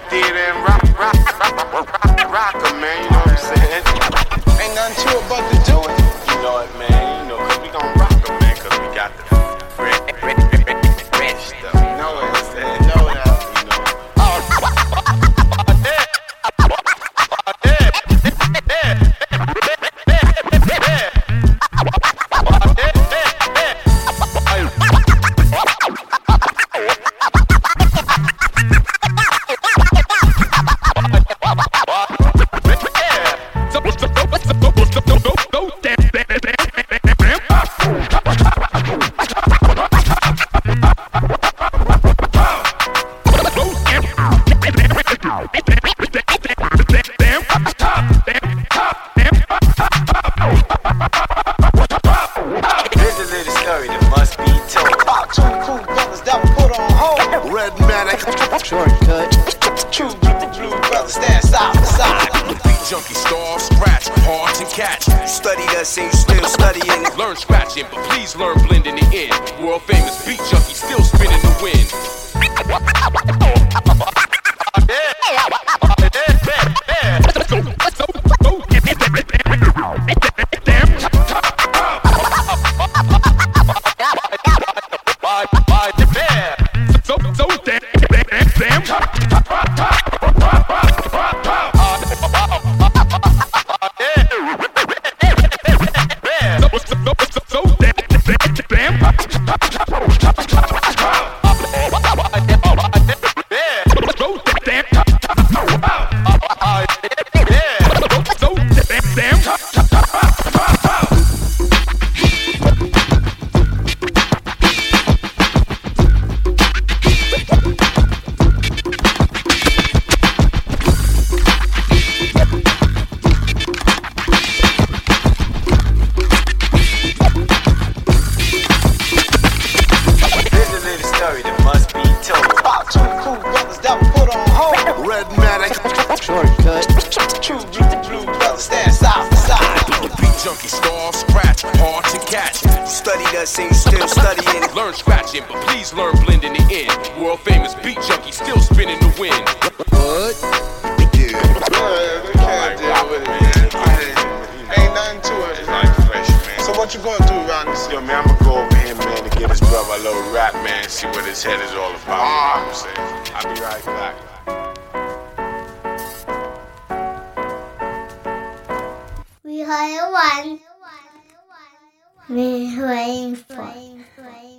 theater and rock 'em, man, you know what I'm saying? Ain't nothing to it but to do it. You know it, man, you know, cause we gon' rock 'em, man, cause we got the red stuff. You know what I'm saying? You know that. Junkie, starve, scratch, hard to catch. You study that, say you still studying it. Learn scratching, but please learn blending it in. World famous beat junkie, still spinning the wind. Junkie, starve, scratch, hard to catch. You study that, say you still studying it. Learn scratching, but please learn blending it in. World famous beat junkie, still spinning the wind. What? Yeah. We can't deal with it, man. Ain't nothing to it. It's like fresh, man. So what you gonna do around this? Yo, man, I'ma go over here, man, to get his brother a little rap, man, see what his head is all about. You know what I'm saying? I'll be right back. We are one. We're waiting for.